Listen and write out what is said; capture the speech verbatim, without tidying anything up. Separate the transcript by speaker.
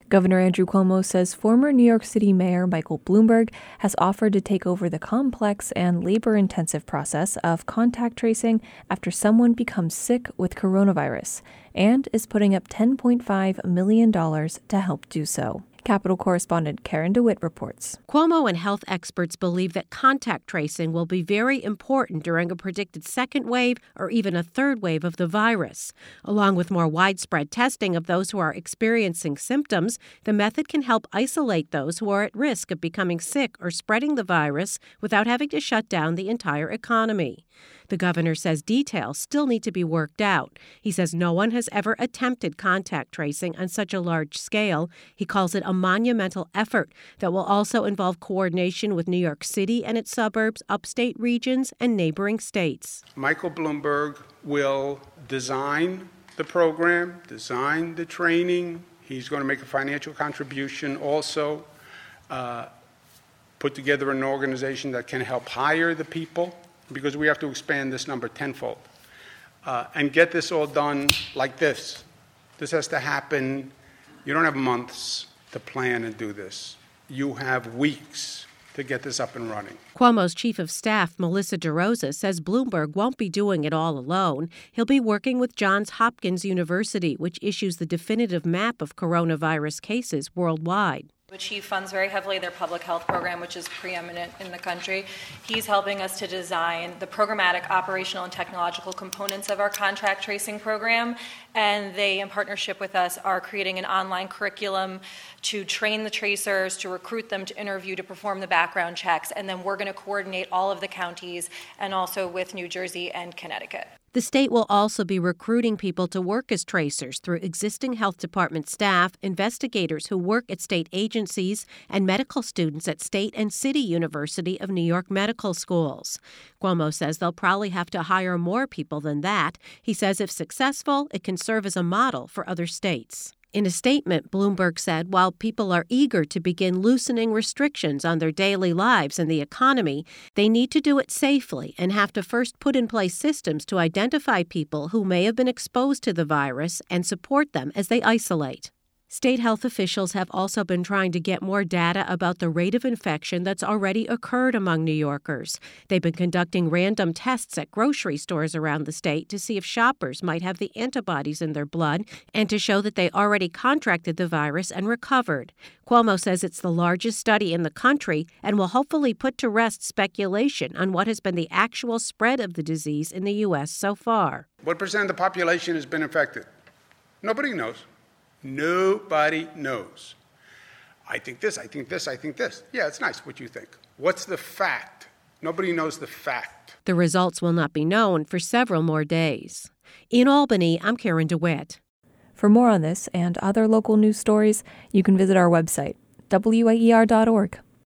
Speaker 1: Governor Andrew Cuomo says former New York City Mayor Michael Bloomberg has offered to take over the complex and labor-intensive process of contact tracing after someone becomes sick with coronavirus, and is putting up ten point five million dollars to help do so. Capitol correspondent Karen DeWitt reports.
Speaker 2: Cuomo and health experts believe that contact tracing will be very important during a predicted second wave or even a third wave of the virus. Along with more widespread testing of those who are experiencing symptoms, the method can help isolate those who are at risk of becoming sick or spreading the virus without having to shut down the entire economy. The governor says details still need to be worked out. He says no one has ever attempted contact tracing on such a large scale. He calls it a monumental effort that will also involve coordination with New York City and its suburbs, upstate regions, and neighboring states.
Speaker 3: Michael Bloomberg will design the program, design the training. He's going to make a financial contribution also, uh, put together an organization that can help hire the people, because we have to expand this number tenfold, uh, and get this all done like this. This has to happen. You don't have months to plan and do this. You have weeks to get this up and running.
Speaker 2: Cuomo's chief of staff, Melissa DeRosa, says Bloomberg won't be doing it all alone. He'll be working with Johns Hopkins University, which issues the definitive map of coronavirus cases worldwide.
Speaker 4: Which he funds very heavily, their public health program, which is preeminent in the country. He's helping us to design the programmatic, operational, and technological components of our contact tracing program. And they, in partnership with us, are creating an online curriculum to train the tracers, to recruit them, to interview, to perform the background checks. And then we're going to coordinate all of the counties and also with New Jersey and Connecticut.
Speaker 2: The state will also be recruiting people to work as tracers through existing health department staff, investigators who work at state agencies, and medical students at State and City University of New York medical schools. Cuomo says they'll probably have to hire more people than that. He says if successful, it can serve as a model for other states. In a statement, Bloomberg said while people are eager to begin loosening restrictions on their daily lives and the economy, they need to do it safely and have to first put in place systems to identify people who may have been exposed to the virus and support them as they isolate. State health officials have also been trying to get more data about the rate of infection that's already occurred among New Yorkers. They've been conducting random tests at grocery stores around the state to see if shoppers might have the antibodies in their blood and to show that they already contracted the virus and recovered. Cuomo says it's the largest study in the country and will hopefully put to rest speculation on what has been the actual spread of the disease in the U S so far.
Speaker 3: What percent of the population has been infected? Nobody knows. Nobody knows. I think this, I think this, I think this. Yeah, it's nice what you think. What's the fact? Nobody knows the fact.
Speaker 2: The results will not be known for several more days. In Albany, I'm Karen DeWitt.
Speaker 1: For more on this and other local news stories, you can visit our website, W A E R dot org.